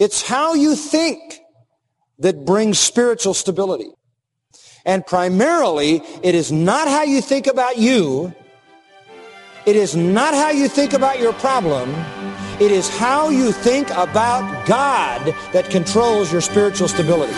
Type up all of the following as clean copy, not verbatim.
It's how you think that brings spiritual stability. And primarily, it is not how you think about you. It is not how you think about your problem. It is how you think about God that controls your spiritual stability.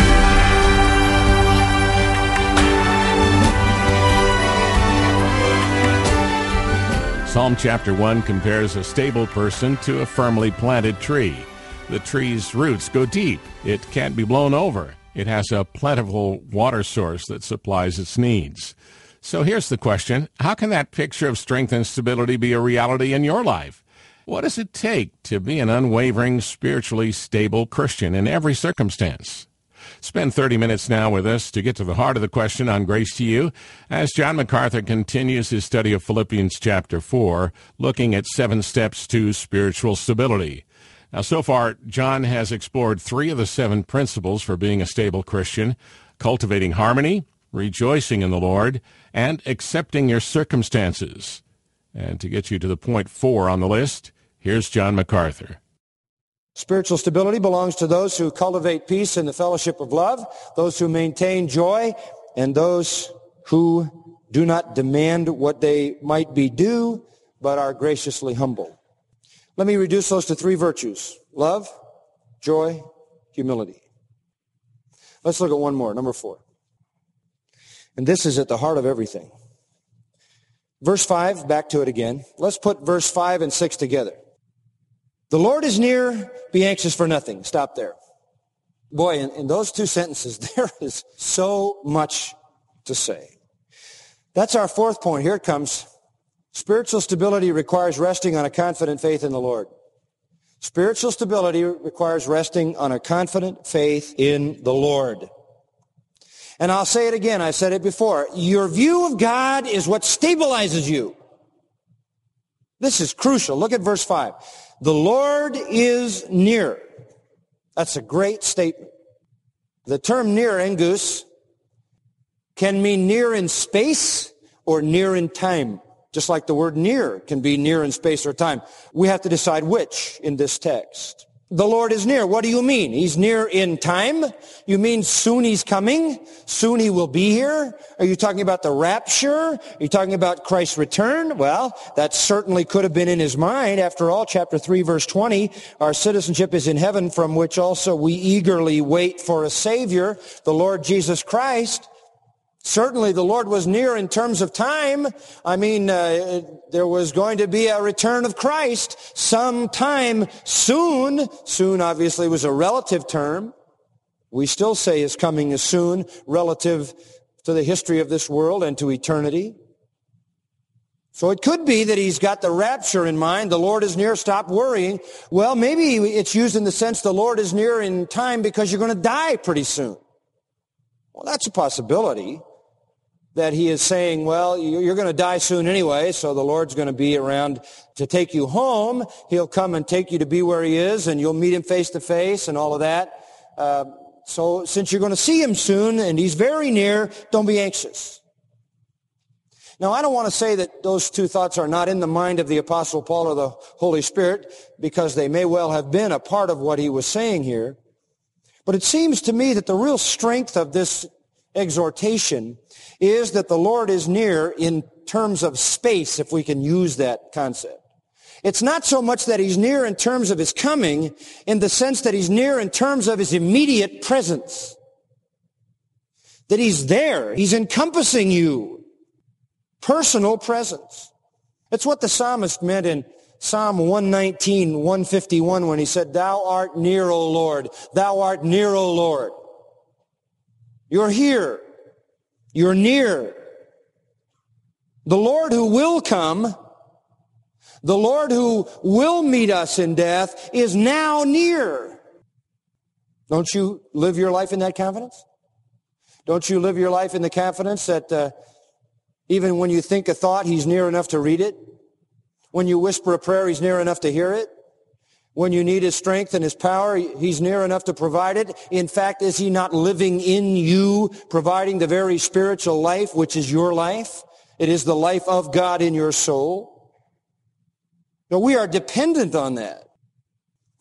Psalm chapter 1 compares a stable person to a firmly planted tree. The tree's roots go deep. It can't be blown over. It has a plentiful water source that supplies its needs. So here's the question. How can that picture of strength and stability be a reality in your life? What does it take to be an unwavering, spiritually stable Christian in every circumstance? Spend 30 minutes now with us to get to the heart of the question on Grace to You as John MacArthur continues his study of Philippians chapter 4, looking at 7 steps to spiritual stability. Now, so far, John has explored 3 of the 7 principles for being a stable Christian: cultivating harmony, rejoicing in the Lord, and accepting your circumstances. And to get you to the point 4 on the list, here's John MacArthur. Spiritual stability belongs to those who cultivate peace in the fellowship of love, those who maintain joy, and those who do not demand what they might be due, but are graciously humble. Let me reduce those to 3 virtues: love, joy, humility. Let's look at one more, number 4. And this is at the heart of everything. Verse 5, back to it again. Let's put verse 5 and 6 together. The Lord is near, be anxious for nothing. Stop there. Boy, in those 2 sentences, there is so much to say. That's our 4th point. Here it comes. Spiritual stability requires resting on a confident faith in the Lord. Spiritual stability requires resting on a confident faith in the Lord. And I'll say it again. I said it before. Your view of God is what stabilizes you. This is crucial. Look at verse 5. The Lord is near. That's a great statement. The term near, engus, can mean near in space or near in time. Just like the word near can be near in space or time. We have to decide which in this text. The Lord is near. What do you mean? He's near in time? You mean soon he's coming? Soon he will be here? Are you talking about the rapture? Are you talking about Christ's return? Well, that certainly could have been in his mind. After all, chapter 3, verse 20, our citizenship is in heaven, from which also we eagerly wait for a Savior, the Lord Jesus Christ. Certainly the Lord was near in terms of time. I mean, there was going to be a return of Christ sometime soon. Soon obviously was a relative term. We still say his coming is soon relative to the history of this world and to eternity. So it could be that he's got the rapture in mind. The Lord is near, stop worrying. Well, maybe it's used in the sense the Lord is near in time because you're going to die pretty soon. Well, that's a possibility. That he is saying, well, you're going to die soon anyway, so the Lord's going to be around to take you home. He'll come and take you to be where he is, and you'll meet him face to face and all of that. So since you're going to see him soon, and he's very near, don't be anxious. Now, I don't want to say that those 2 thoughts are not in the mind of the Apostle Paul or the Holy Spirit, because they may well have been a part of what he was saying here. But it seems to me that the real strength of this exhortation is that the Lord is near in terms of space, if we can use that concept. It's not so much that he's near in terms of his coming, in the sense that he's near in terms of his immediate presence. That he's there. He's encompassing you. Personal presence. That's what the psalmist meant in Psalm 119, 151, when he said, Thou art near, O Lord. Thou art near, O Lord. You're here. You're near. The Lord who will come, the Lord who will meet us in death, is now near. Don't you live your life in that confidence? Don't you live your life in the confidence that even when you think a thought, he's near enough to read it? When you whisper a prayer, he's near enough to hear it? When you need his strength and his power, he's near enough to provide it. In fact, is he not living in you, providing the very spiritual life, which is your life? It is the life of God in your soul. Now, we are dependent on that.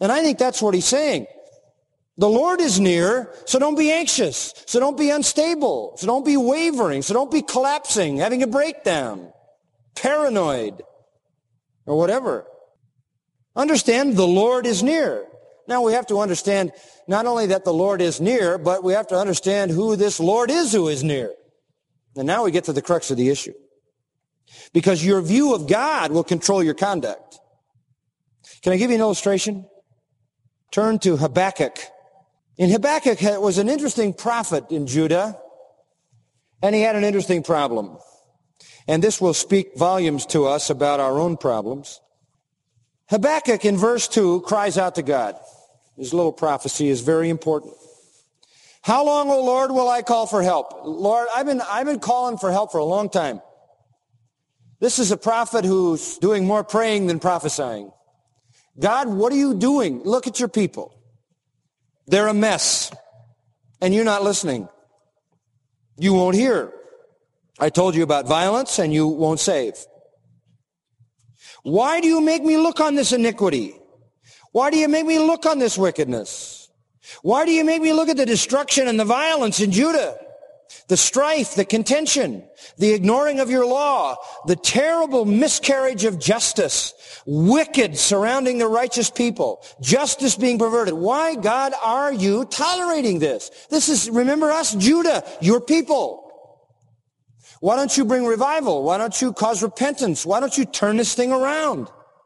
And I think that's what he's saying. The Lord is near, so don't be anxious. So don't be unstable. So don't be wavering. So don't be collapsing, having a breakdown, paranoid, or whatever. Understand the Lord is near. Now we have to understand not only that the Lord is near, but we have to understand who this Lord is who is near. And now we get to the crux of the issue. Because your view of God will control your conduct. Can I give you an illustration? Turn to Habakkuk. In Habakkuk was an interesting prophet in Judah, and he had an interesting problem. And this will speak volumes to us about our own problems. Habakkuk in verse 2 cries out to God. His little prophecy is very important. How long, O Lord, will I call for help? Lord, I've been calling for help for a long time. This is a prophet who's doing more praying than prophesying. God, what are you doing? Look at your people. They're a mess, and you're not listening. You won't hear. I told you about violence, and you won't save. Why do you make me look on this iniquity? Why do you make me look on this wickedness? Why do you make me look at the destruction and the violence in Judah? The strife, the contention, the ignoring of your law, the terrible miscarriage of justice, wicked surrounding the righteous people, justice being perverted. Why, God, are you tolerating this? This is, remember us, Judah, your people. Why don't you bring revival? Why don't you cause repentance? Why don't you turn this thing around?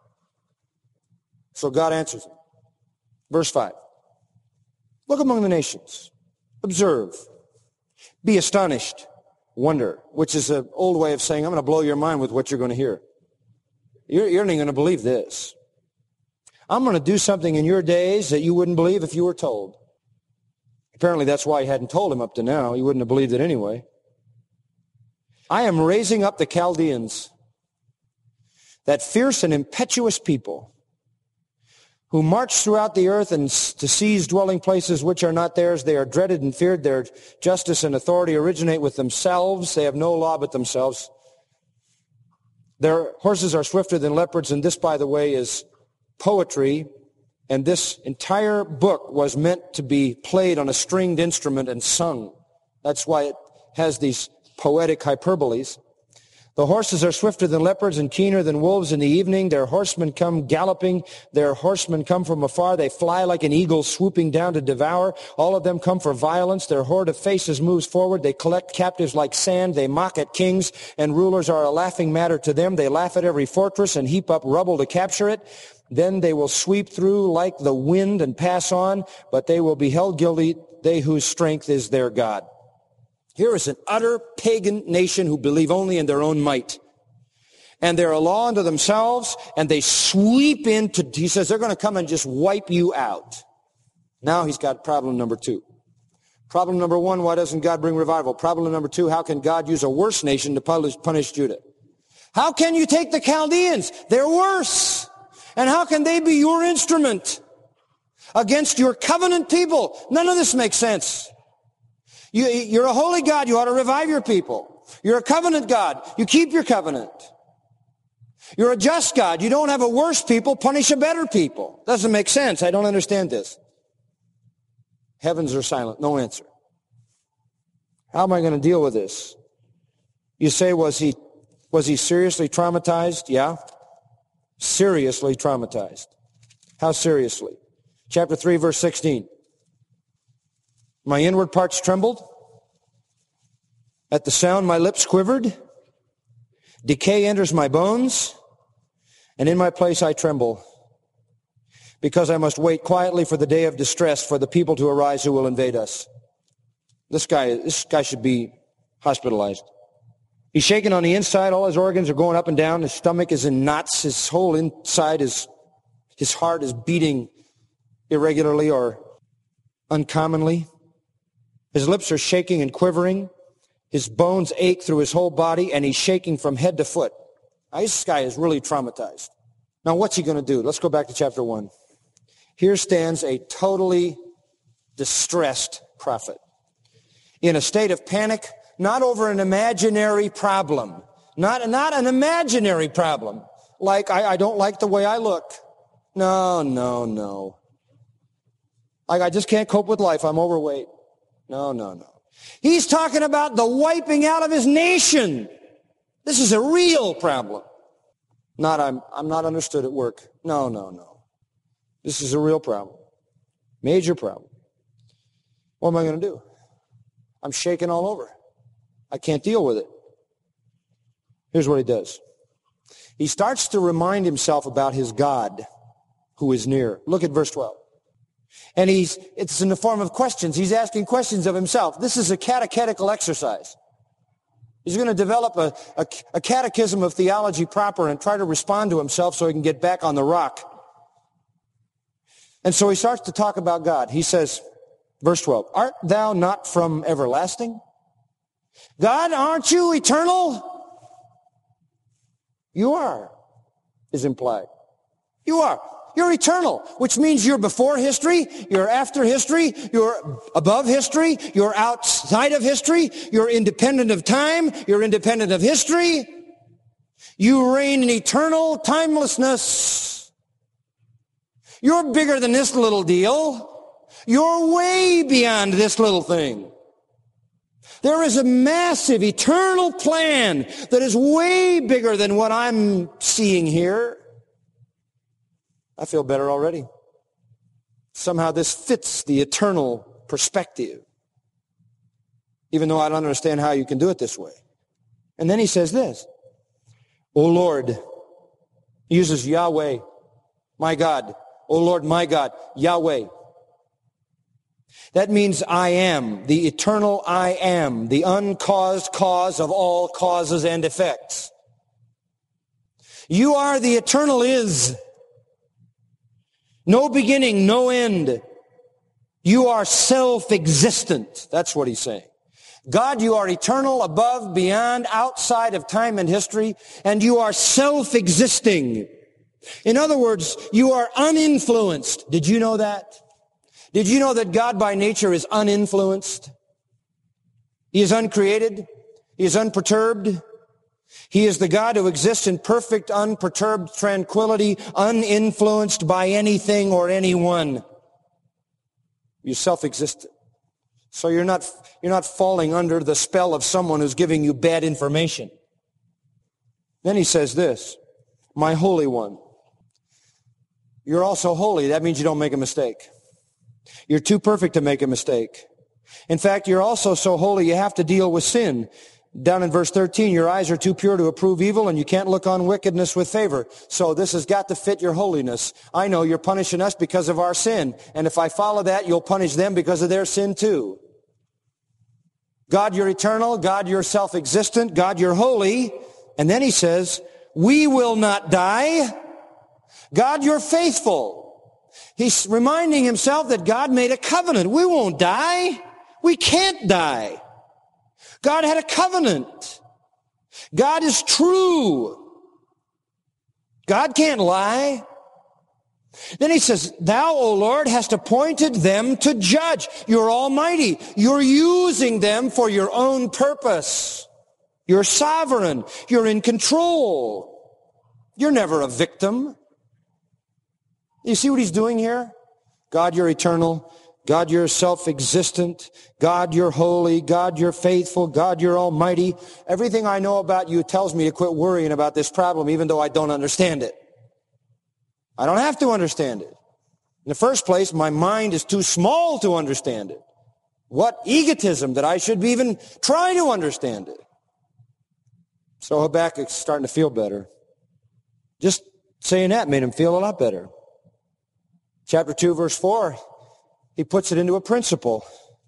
So God answers him. Verse 5. Look among the nations. Observe. Be astonished. Wonder, which is an old way of saying, I'm going to blow your mind with what you're going to hear. You're not even going to believe this. I'm going to do something in your days that you wouldn't believe if you were told. Apparently that's why he hadn't told him up to now. He wouldn't have believed it anyway. I am raising up the Chaldeans, that fierce and impetuous people who march throughout the earth and to seize dwelling places which are not theirs. They are dreaded and feared. Their justice and authority originate with themselves. They have no law but themselves. Their horses are swifter than leopards, and this, by the way, is poetry. And this entire book was meant to be played on a stringed instrument and sung. That's why it has these poetic hyperboles. The horses are swifter than leopards and keener than wolves in the evening. Their horsemen come galloping. Their horsemen come from afar. They fly like an eagle swooping down to devour. All of them come for violence. Their horde of faces moves forward. They collect captives like sand. They mock at kings, and rulers are a laughing matter to them. They laugh at every fortress and heap up rubble to capture it. Then they will sweep through like the wind and pass on, but they will be held guilty, they whose strength is their God. Here is an utter pagan nation who believe only in their own might. And they're a law unto themselves, and they sweep into, he says, they're going to come and just wipe you out. Now he's got problem number 2. Problem number 1, why doesn't God bring revival? Problem number 2, how can God use a worse nation to punish Judah? How can you take the Chaldeans? They're worse. And how can they be your instrument against your covenant people? None of this makes sense. You're a holy God. You ought to revive your people. You're a covenant God. You keep your covenant. You're a just God. You don't have a worse people punish a better people. Doesn't make sense. I don't understand this. Heavens are silent. No answer. How am I going to deal with this? You say, was he seriously traumatized? Yeah. Seriously traumatized. How seriously? Chapter 3, verse 16. My inward parts trembled. At the sound, my lips quivered. Decay enters my bones, and in my place I tremble, because I must wait quietly for the day of distress, for the people to arise who will invade us. This guy should be hospitalized. He's shaking on the inside. All his organs are going up and down. His stomach is in knots. His whole inside, his heart is beating irregularly or uncommonly. His lips are shaking and quivering. His bones ache through his whole body, and he's shaking from head to foot. Now, this guy is really traumatized. Now, what's he going to do? Let's go back to chapter 1. Here stands a totally distressed prophet in a state of panic, not over an imaginary problem, not an imaginary problem, like I don't like the way I look. No. Like, I just can't cope with life. I'm overweight. No. He's talking about the wiping out of his nation. This is a real problem. Not I'm not understood at work. No. This is a real problem. Major problem. What am I going to do? I'm shaking all over. I can't deal with it. Here's what he does. He starts to remind himself about his God who is near. Look at verse 12. And it's in the form of questions. He's asking questions of himself. This is a catechetical exercise. He's going to develop a catechism of theology proper and try to respond to himself so he can get back on the rock. And so he starts to talk about God. He says, verse 12, art thou not from everlasting? God, aren't you eternal? You are, is implied. You are. You're eternal, which means you're before history, you're after history, you're above history, you're outside of history, you're independent of time, you're independent of history. You reign in eternal timelessness. You're bigger than this little deal. You're way beyond this little thing. There is a massive eternal plan that is way bigger than what I'm seeing here. I feel better already. Somehow this fits the eternal perspective, even though I don't understand how you can do it this way. And then he says this, O Lord, he uses Yahweh, my God, O Lord, my God, Yahweh. That means I am, the eternal I am, the uncaused cause of all causes and effects. You are the eternal is. No beginning, no end. You are self-existent. That's what he's saying. God, you are eternal, above, beyond, outside of time and history, and you are self-existing. In other words, you are uninfluenced. Did you know that? Did you know that God by nature is uninfluenced? He is uncreated. He is unperturbed. He is the God who exists in perfect, unperturbed tranquility, uninfluenced by anything or anyone. You're self-existent. So you're not falling under the spell of someone who's giving you bad information. Then he says this, my Holy One. You're also holy. That means you don't make a mistake. You're too perfect to make a mistake. In fact, you're also so holy you have to deal with sin. Down in verse 13, your eyes are too pure to approve evil, and you can't look on wickedness with favor. So this has got to fit your holiness. I know you're punishing us because of our sin, and if I follow that, you'll punish them because of their sin too. God, you're eternal. God, you're self-existent. God, you're holy. And then he says, we will not die. God, you're faithful. He's reminding himself that God made a covenant. We won't die. We can't die. God had a covenant. God is true. God can't lie. Then he says, thou, O Lord, hast appointed them to judge. You're almighty. You're using them for your own purpose. You're sovereign. You're in control. You're never a victim. You see what he's doing here? God, you're eternal. God, you're self-existent. God, you're holy. God, you're faithful. God, you're almighty. Everything I know about you tells me to quit worrying about this problem, even though I don't understand it. I don't have to understand it. In the first place, my mind is too small to understand it. What egotism that I should even try to understand it. So Habakkuk's starting to feel better. Just saying that made him feel a lot better. Chapter 2, verse 4. He puts it into a principle.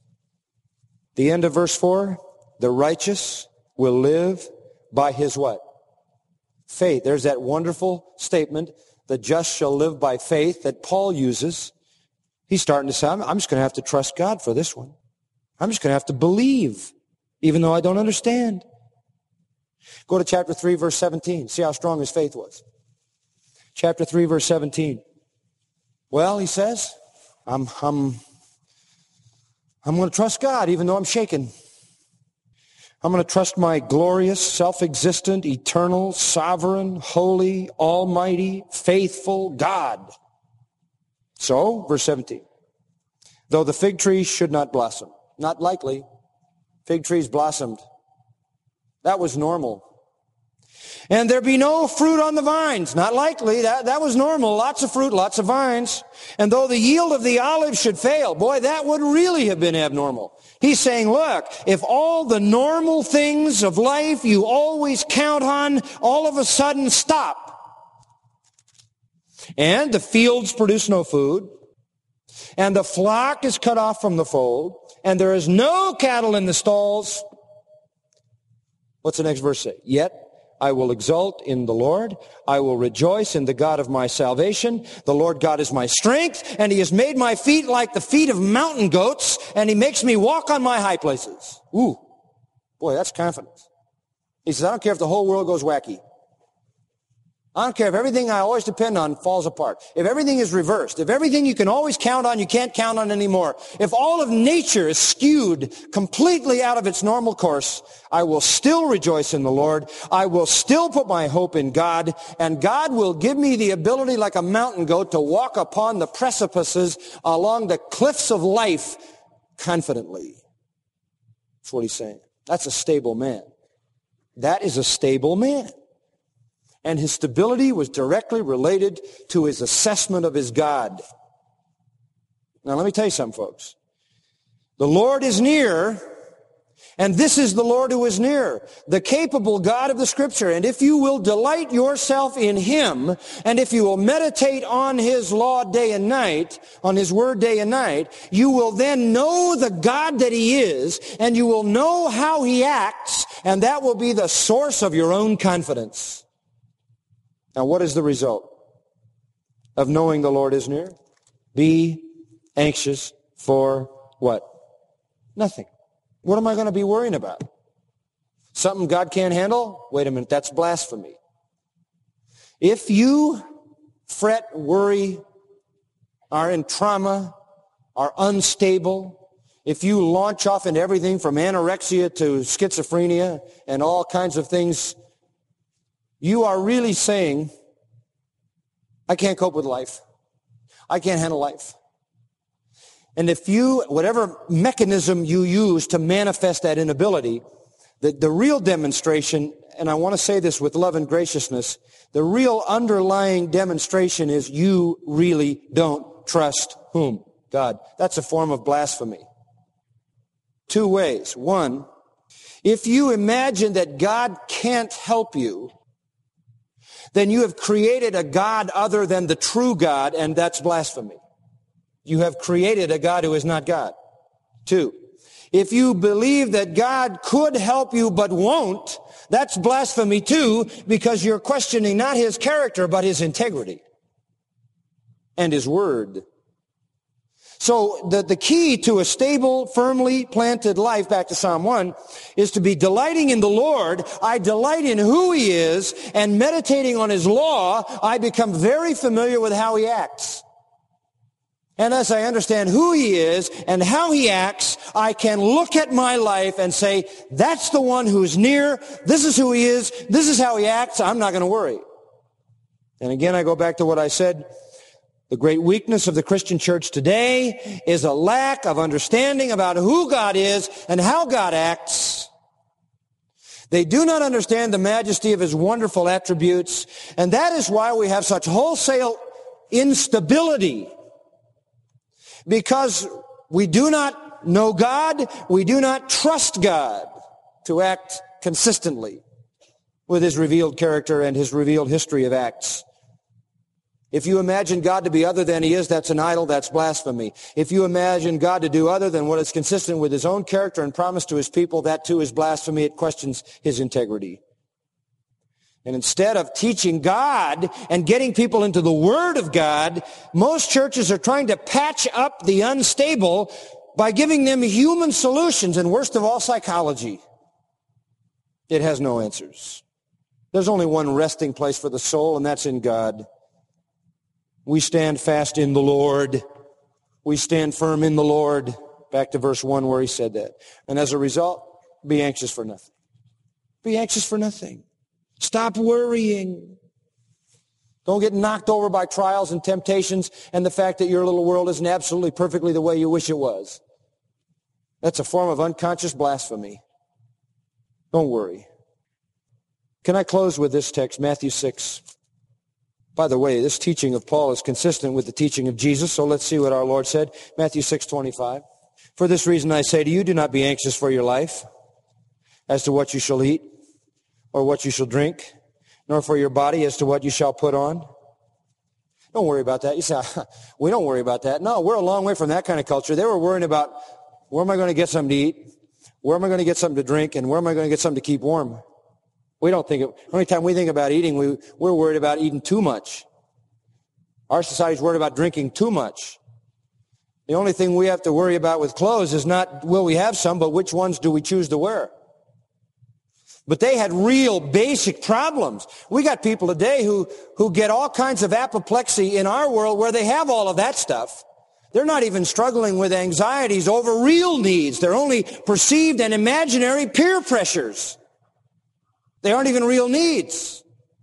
The end of verse 4, the righteous will live by his what? Faith. There's that wonderful statement, the just shall live by faith, that Paul uses. He's starting to say, I'm just going to have to trust God for this one. I'm just going to have to believe, even though I don't understand. Go to chapter 3, verse 17. See how strong his faith was. Chapter 3, verse 17. Well, he says, I'm going to trust God even though I'm shaken. I'm going to trust my glorious, self-existent, eternal, sovereign, holy, almighty, faithful God. So, verse 17. though the fig tree should not blossom. Not likely. Fig trees blossomed. That was normal. And there be no fruit on the vines. Not likely. That was normal. Lots of fruit, lots of vines. And though the yield of the olive should fail, boy, that would really have been abnormal. He's saying, look, if all the normal things of life you always count on all of a sudden stop, and the fields produce no food, and the flock is cut off from the fold, and there is no cattle in the stalls, what's the next verse say? Yet I will exult in the Lord. I will rejoice in the God of my salvation. The Lord God is my strength, and he has made my feet like the feet of mountain goats, and he makes me walk on my high places. Ooh, boy, that's confidence. He says, I don't care if the whole world goes wacky. I don't care if everything I always depend on falls apart. If everything is reversed. If everything you can always count on, you can't count on anymore. If all of nature is skewed completely out of its normal course, I will still rejoice in the Lord. I will still put my hope in God, and God will give me the ability like a mountain goat to walk upon the precipices along the cliffs of life confidently. That's what he's saying. That's a stable man. That is a stable man. And his stability was directly related to his assessment of his God. Now let me tell you something, folks. The Lord is near, and this is the Lord who is near, the capable God of the Scripture. And if you will delight yourself in him, and if you will meditate on his law day and night, on his word day and night, you will then know the God that he is, and you will know how he acts, and that will be the source of your own confidence. Now, what is the result of knowing the Lord is near? Be anxious for what? Nothing. What am I going to be worrying about? Something God can't handle? Wait a minute, that's blasphemy. If you fret, worry, are in trauma, are unstable, if you launch off into everything from anorexia to schizophrenia and all kinds of things, you are really saying, I can't cope with life. I can't handle life. And if you, whatever mechanism you use to manifest that inability, the real demonstration, and I want to say this with love and graciousness, the real underlying demonstration is you really don't trust whom? God. That's a form of blasphemy. Two ways. One, if you imagine that God can't help you, then you have created a God other than the true God, and that's blasphemy. You have created a God who is not God. Two, if you believe that God could help you but won't, that's blasphemy too, because you're questioning not his character, but his integrity and his word. So the key to a stable, firmly planted life, back to Psalm 1, is to be delighting in the Lord. I delight in who he is, and meditating on his law, I become very familiar with how he acts. And as I understand who he is and how he acts, I can look at my life and say, that's the one who's near, this is who he is, this is how he acts, I'm not going to worry. And again, I go back to what I said. The great weakness of the Christian church today is a lack of understanding about who God is and how God acts. They do not understand the majesty of his wonderful attributes, and that is why we have such wholesale instability. Because we do not know God, we do not trust God to act consistently with his revealed character and his revealed history of acts. If you imagine God to be other than he is, that's an idol, that's blasphemy. If you imagine God to do other than what is consistent with his own character and promise to his people, that too is blasphemy. It questions his integrity. And instead of teaching God and getting people into the Word of God, most churches are trying to patch up the unstable by giving them human solutions, and worst of all, psychology. It has no answers. There's only one resting place for the soul, and that's in God. We stand fast in the Lord. We stand firm in the Lord. Back to verse 1 where he said that. And as a result, be anxious for nothing. Be anxious for nothing. Stop worrying. Don't get knocked over by trials and temptations and the fact that your little world isn't absolutely perfectly the way you wish it was. That's a form of unconscious blasphemy. Don't worry. Can I close with this text, Matthew 6? By the way, this teaching of Paul is consistent with the teaching of Jesus, so let's see what our Lord said. Matthew 6:25. For this reason I say to you, do not be anxious for your life, as to what you shall eat, or what you shall drink, nor for your body as to what you shall put on. Don't worry about that. You say, we don't worry about that. No, we're a long way from that kind of culture. They were worrying about, where am I going to get something to eat? Where am I going to get something to drink? And where am I going to get something to keep warm? We don't think, the only time we think about eating, we're worried about eating too much. Our society's worried about drinking too much. The only thing we have to worry about with clothes is not will we have some, but which ones do we choose to wear? But they had real basic problems. We got people today who get all kinds of apoplexy in our world where they have all of that stuff. They're not even struggling with anxieties over real needs. They're only perceived and imaginary peer pressures. They aren't even real needs.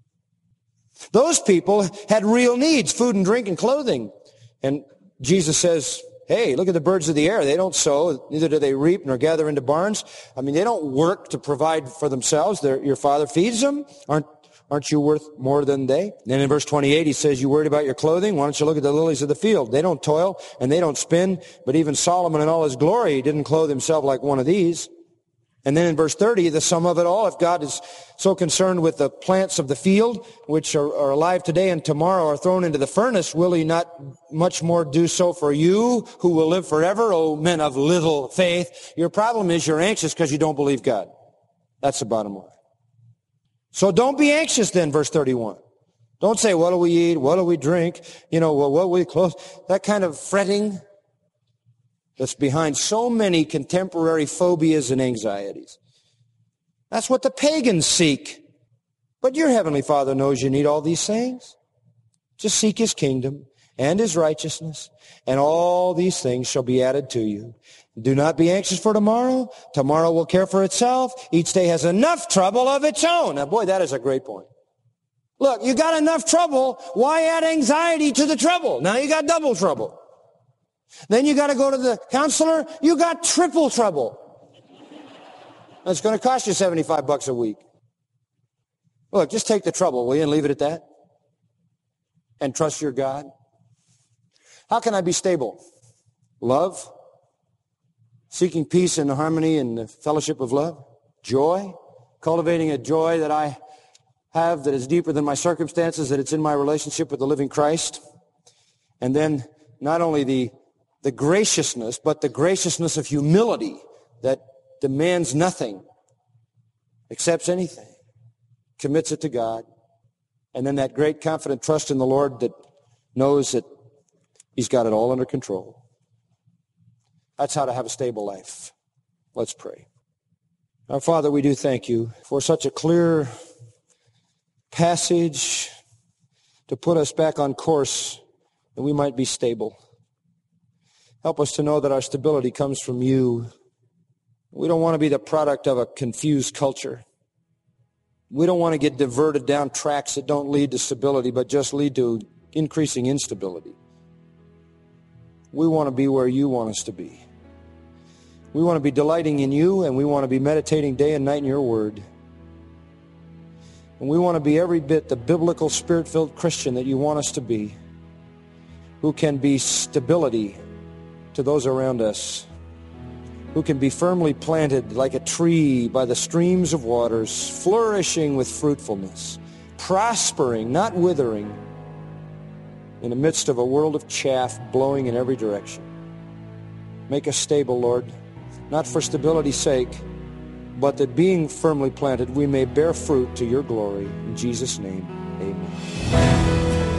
Those people had real needs, food and drink and clothing. And Jesus says, hey, look at the birds of the air. They don't sow, neither do they reap nor gather into barns. I mean, they don't work to provide for themselves. Your Father feeds them. Aren't you worth more than they? Then in verse 28, he says, you worried about your clothing? Why don't you look at the lilies of the field? They don't toil and they don't spin, but even Solomon in all his glory didn't clothe himself like one of these. And then in verse 30, the sum of it all, if God is so concerned with the plants of the field, which are alive today and tomorrow are thrown into the furnace, will he not much more do so for you who will live forever, O men of little faith? Your problem is you're anxious because you don't believe God. That's the bottom line. So don't be anxious then, verse 31. Don't say, what do we eat? What do we drink? What will we clothe? That kind of fretting that's behind so many contemporary phobias and anxieties. That's what the pagans seek. But your heavenly Father knows you need all these things. Just seek his kingdom and his righteousness, and all these things shall be added to you. Do not be anxious for tomorrow. Tomorrow will care for itself. Each day has enough trouble of its own. Now, boy, that is a great point. Look, you got enough trouble. Why add anxiety to the trouble? Now you got double trouble. Then you got to go to the counselor. You got triple trouble. It's going to cost you $75 a week. Look, just take the trouble, will you, and leave it at that? And trust your God. How can I be stable? Love. Seeking peace and harmony and the fellowship of love. Joy. Cultivating a joy that I have that is deeper than my circumstances, that it's in my relationship with the living Christ. And then not only the graciousness, but the graciousness of humility that demands nothing, accepts anything, commits it to God, and then that great confident trust in the Lord that knows that he's got it all under control. That's how to have a stable life. Let's pray. Our Father, we do thank you for such a clear passage to put us back on course that we might be stable. Help us to know that our stability comes from you. We don't want to be the product of a confused culture. We don't want to get diverted down tracks that don't lead to stability, but just lead to increasing instability. We want to be where you want us to be. We want to be delighting in you, and we want to be meditating day and night in your word. And we want to be every bit the biblical, spirit-filled Christian that you want us to be, who can be stability to those around us, who can be firmly planted like a tree by the streams of waters, flourishing with fruitfulness, prospering, not withering, in the midst of a world of chaff blowing in every direction. Make us stable, Lord, not for stability's sake, but that being firmly planted, we may bear fruit to your glory. In Jesus' name, amen.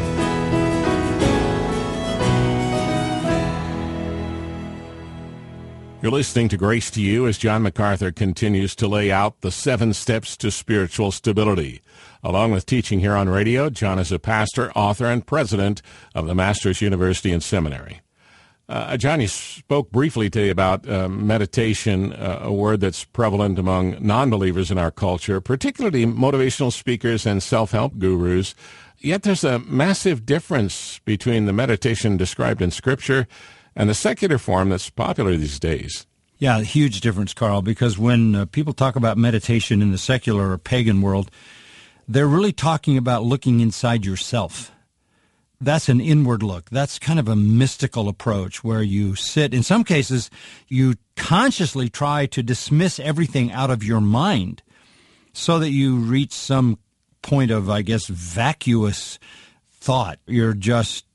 You're listening to Grace to You as John MacArthur continues to lay out the 7 steps to spiritual stability. Along with teaching here on radio, John is a pastor, author, and president of the Masters University and Seminary. John, you spoke briefly today about meditation, a word that's prevalent among non-believers in our culture, particularly motivational speakers and self-help gurus. Yet there's a massive difference between the meditation described in Scripture and the secular form that's popular these days. Yeah, huge difference, Carl, because when people talk about meditation in the secular or pagan world, they're really talking about looking inside yourself. That's an inward look. That's kind of a mystical approach where you sit. In some cases, you consciously try to dismiss everything out of your mind so that you reach some point of, I guess, vacuous thought. You're just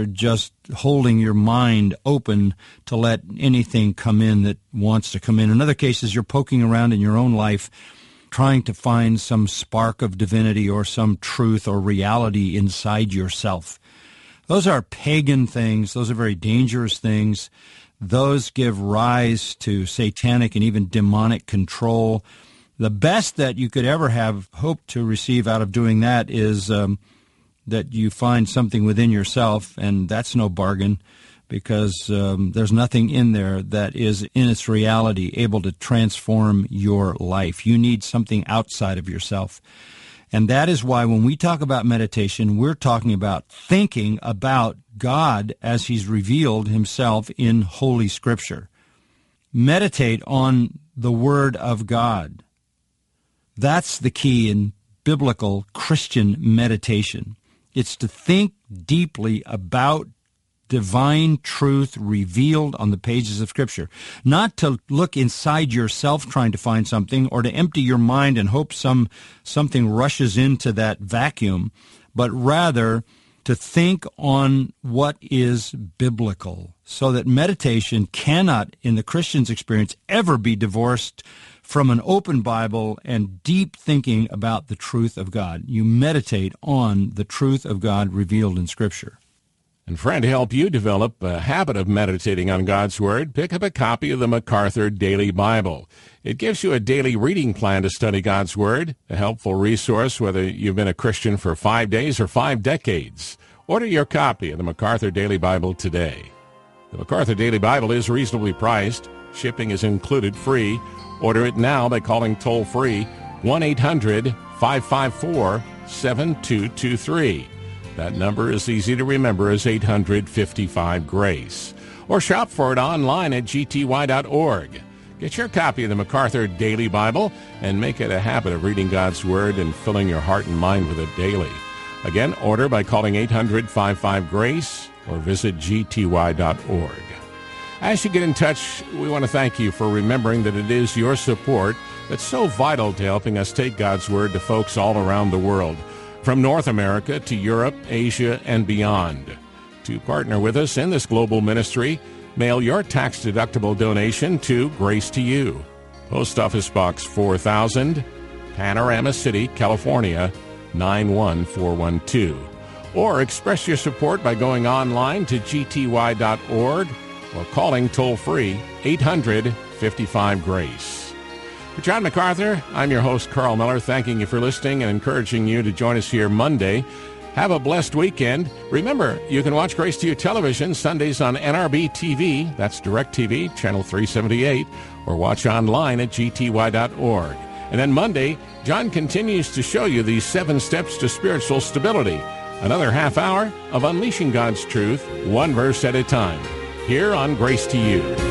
holding your mind open to let anything come in that wants to come in. In other cases, you're poking around in your own life, trying to find some spark of divinity or some truth or reality inside yourself. Those are pagan things. Those are very dangerous things. Those give rise to satanic and even demonic control. The best that you could ever have hoped to receive out of doing that is that you find something within yourself, and that's no bargain, because there's nothing in there that is in its reality able to transform your life. You need something outside of yourself. And that is why when we talk about meditation, we're talking about thinking about God as He's revealed Himself in Holy Scripture. Meditate on the Word of God. That's the key in biblical Christian meditation. It's to think deeply about divine truth revealed on the pages of Scripture. Not to look inside yourself trying to find something or to empty your mind and hope something rushes into that vacuum, but rather to think on what is biblical, so that meditation cannot, in the Christian's experience, ever be divorced from an open Bible and deep thinking about the truth of God. You meditate on the truth of God revealed in Scripture. And friend, to help you develop a habit of meditating on God's Word, pick up a copy of the MacArthur Daily Bible. It gives you a daily reading plan to study God's Word, a helpful resource whether you've been a Christian for 5 days or 5 decades. Order your copy of the MacArthur Daily Bible today. The MacArthur Daily Bible is reasonably priced. Shipping is included free. Order it now by calling toll-free 1-800-554-7223. That number is easy to remember as 855-GRACE. Or shop for it online at gty.org. Get your copy of the MacArthur Daily Bible and make it a habit of reading God's Word and filling your heart and mind with it daily. Again, order by calling 800-55-GRACE or visit gty.org. As you get in touch, we want to thank you for remembering that it is your support that's so vital to helping us take God's Word to folks all around the world, from North America to Europe, Asia, and beyond. To partner with us in this global ministry, mail your tax-deductible donation to Grace to You, Post Office Box 4000, Panorama City, California, 91412. Or express your support by going online to gty.org or calling toll-free 800-55-GRACE. For John MacArthur, I'm your host, Carl Miller, thanking you for listening and encouraging you to join us here Monday. Have a blessed weekend. Remember, you can watch Grace to You television Sundays on NRB TV, that's DirecTV, channel 378, or watch online at gty.org. And then Monday, John continues to show you these 7 steps to spiritual stability. Another half hour of unleashing God's truth, one verse at a time, here on Grace to You.